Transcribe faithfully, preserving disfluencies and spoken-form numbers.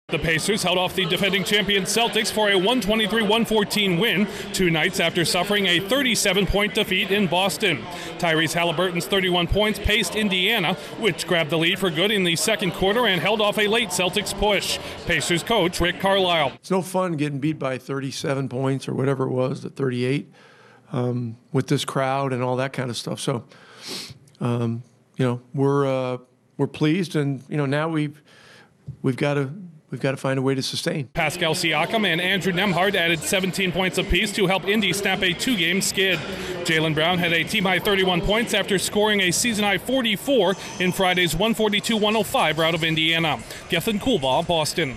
The Pacers held off the defending champion Celtics for a one twenty-three one fourteen win two nights after suffering a thirty-seven point defeat in Boston. Tyrese Halliburton's thirty-one points paced Indiana, which grabbed the lead for good in the second quarter and held off a late Celtics push. Pacers coach Rick Carlisle. It's no fun getting beat by thirty-seven points or whatever it was, the thirty-eight, um, with this crowd and all that kind of stuff. So, um, you know, we're uh, we're pleased, and you know now we've we've got to. We've got to find a way to sustain. Pascal Siakam and Andrew Nembhard added seventeen points apiece to help Indy snap a two-game skid. Jaylen Brown had a team-high thirty-one points after scoring a season-high forty-four in Friday's one forty-two one oh five rout of Indiana. Gethin Coolbaugh, Boston.